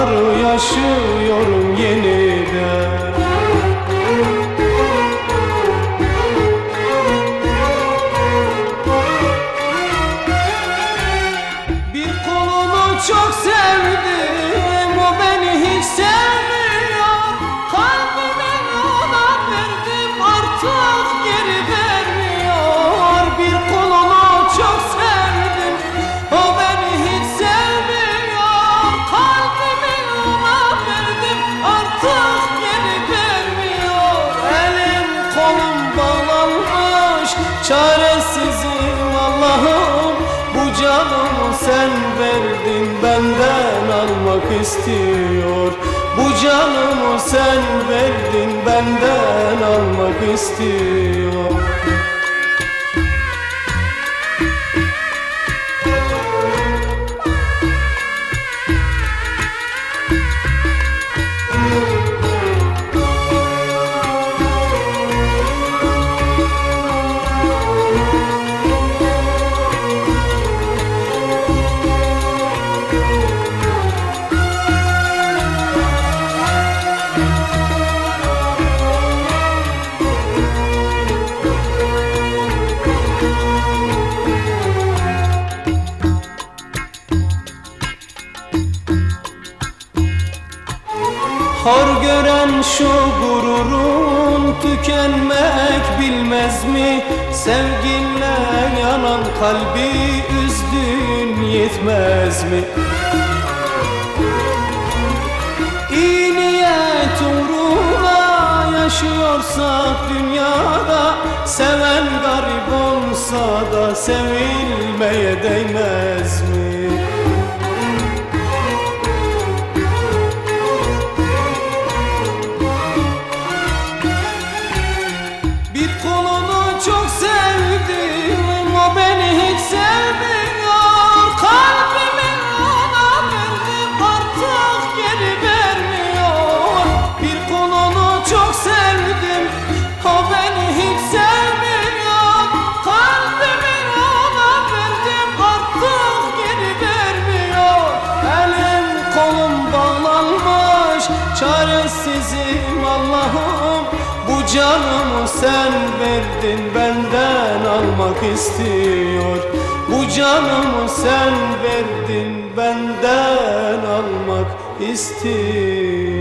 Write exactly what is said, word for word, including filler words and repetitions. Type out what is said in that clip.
acıları yaşıyorum yeniden. Bir kolunu çok sevdim, o beni hiç sevmiyor. Kalbimi ona verdim, artık geri vermiyor. Bir kolunu çok sevdim, o beni hiç sevmiyor. Kalbimi ona verdim, artık geri vermiyor. Elim kolum bağlanmış, çaresizim Allah'ım. Bu canımı sen verdin, benden almak istiyor. Bu canımı sen verdin, benden almak istiyor. Hor gören şu gururun tükenmek bilmez mi? Sevginle yanan kalbi üzdün yetmez mi? İyi niyet uğruna yaşıyorsak dünyada, seven garip olsa da sevilmeye değmez mi? Çok sevdim, o beni hiç sevmiyor. Kalbimi ona verdim, artık geri vermiyor. Bir kolunu çok sevdim, o beni hiç sevmiyor. Kalbimi ona verdim, artık geri vermiyor. Elim kolum bağlanmış, çaresizim Allah'ım. Bu canımı sen verdin, benden almak istiyor. Bu canımı sen verdin, benden almak istiyor.